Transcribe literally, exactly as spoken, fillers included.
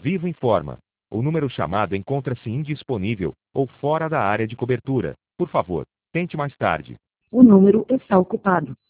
Vivo informa. O número chamado encontra-se indisponível ou fora da área de cobertura. Por favor, tente mais tarde. O número está ocupado.